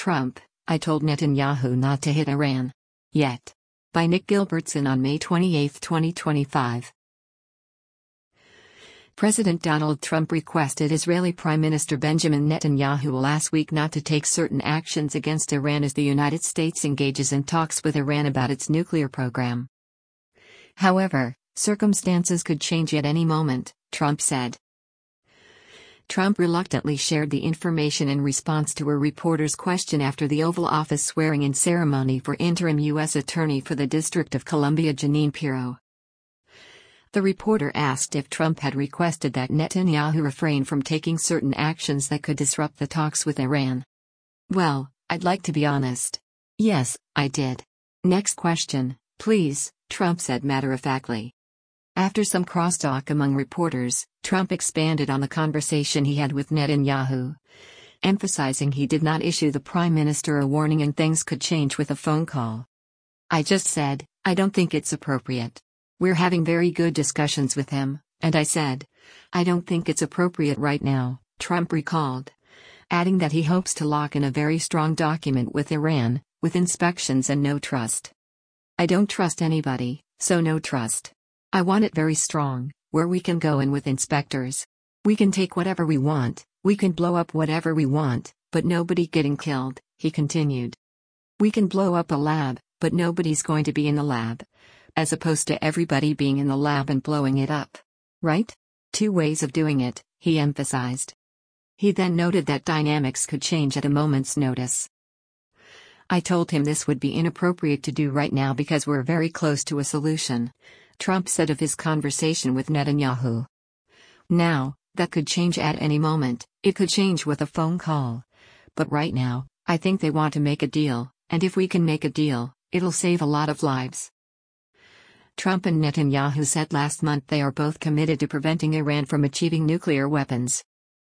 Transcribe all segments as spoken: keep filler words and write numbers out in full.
Trump, I told Netanyahu not to hit Iran. Yet. By Nick Gilbertson on May twenty-eighth, twenty twenty-five. President Donald Trump requested Israeli Prime Minister Benjamin Netanyahu last week not to take certain actions against Iran as the United States engages in talks with Iran about its nuclear program. However, circumstances could change at any moment, Trump said. Trump reluctantly shared the information in response to a reporter's question after the Oval Office swearing-in ceremony for interim U S Attorney for the District of Columbia Jeanine Pirro. The reporter asked if Trump had requested that Netanyahu refrain from taking certain actions that could disrupt the talks with Iran. Well, I'd like to be honest. Yes, I did. Next question, please, Trump said matter-of-factly. After some crosstalk among reporters, Trump expanded on the conversation he had with Netanyahu, emphasizing he did not issue the prime minister a warning and things could change with a phone call. I just said, I don't think it's appropriate. We're having very good discussions with him, and I said, I don't think it's appropriate right now, Trump recalled, adding that he hopes to lock in a very strong document with Iran, with inspections and no trust. I don't trust anybody, so no trust. I want it very strong, where we can go in with inspectors. We can take whatever we want, we can blow up whatever we want, but nobody getting killed, he continued. We can blow up a lab, but nobody's going to be in the lab. As opposed to everybody being in the lab and blowing it up. Right? Two ways of doing it, he emphasized. He then noted that dynamics could change at a moment's notice. I told him this would be inappropriate to do right now because we're very close to a solution, Trump said of his conversation with Netanyahu. Now, that could change at any moment, it could change with a phone call. But right now, I think they want to make a deal, and if we can make a deal, it'll save a lot of lives. Trump and Netanyahu said last month they are both committed to preventing Iran from achieving nuclear weapons.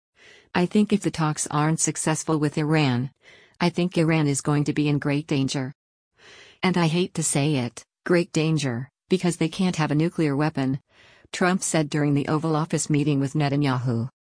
I think if the talks aren't successful with Iran, I think Iran is going to be in great danger. And I hate to say it, great danger, because they can't have a nuclear weapon, Trump said during the Oval Office meeting with Netanyahu.